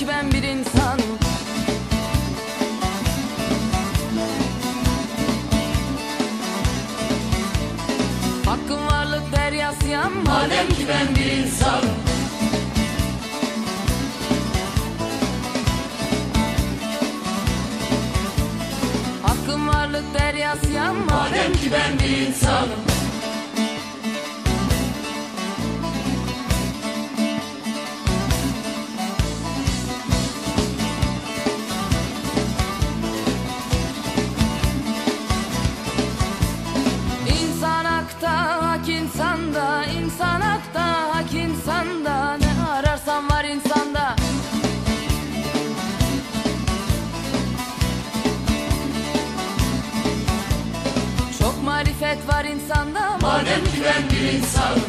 ki ben bir insanım. Hakkın varlık deryasıyam, madem ki ben bir insanım. Hakkın varlık deryasıyam, madem ki ben bir insanım. İnsan hakta, hak insanda, insan hakta, hak insanda. Ne ararsan var insanda. Çok marifet var insanda, Madem ki ben bir insanım.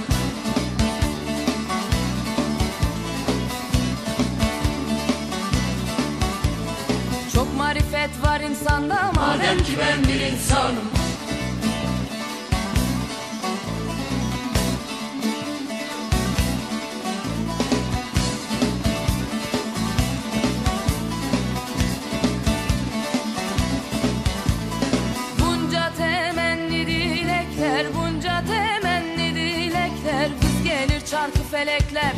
çok marifet var insanda. Madem ki ben bir insanım. Bunca temenni dilekler, bunca temenni dilekler. Vız gelir çarkı felekler.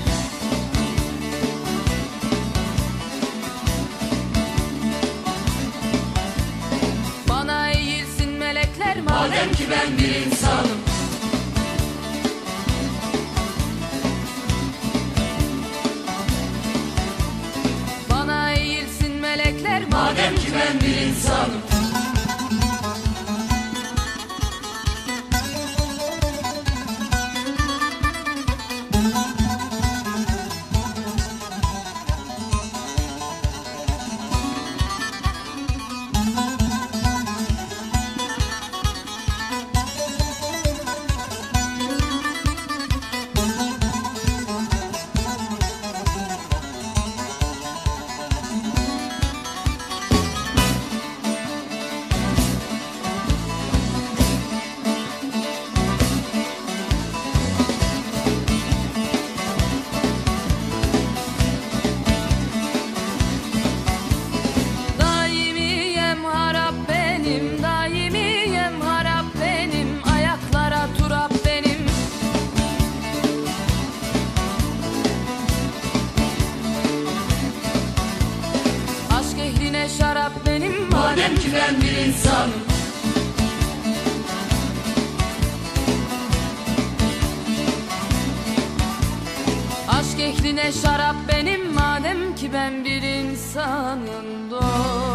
Bana eğilsin melekler, Madem ki ben bir insanım. bana eğilsin melekler. Madem ki ben bir insanım. Daimiyem harap benim, daimiyem harap benim. Ayaklara turap benim. Aşk ehline şarap benim. Madem ki ben bir insanım. Aşk ehline şarap benim. Madem ki ben bir insanım. Doğru.